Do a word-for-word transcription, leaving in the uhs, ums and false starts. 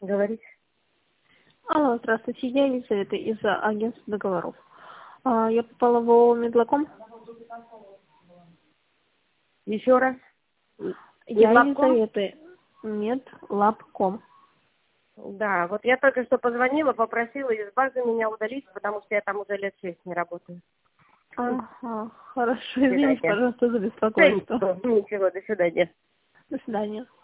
Говорить. Алло, здравствуйте, я Елизавета из агентства договоров. А, Я попала в ООО «Медлаком». Еще раз. Я Медлабком? Елизавета. Медлабком. Да, вот я только что позвонила, попросила из базы меня удалить, потому что я там уже лет шесть не работаю. Ага, хорошо, До извините, свидания. пожалуйста, за Да беспокойство. ничего, ничего, до свидания. До свидания.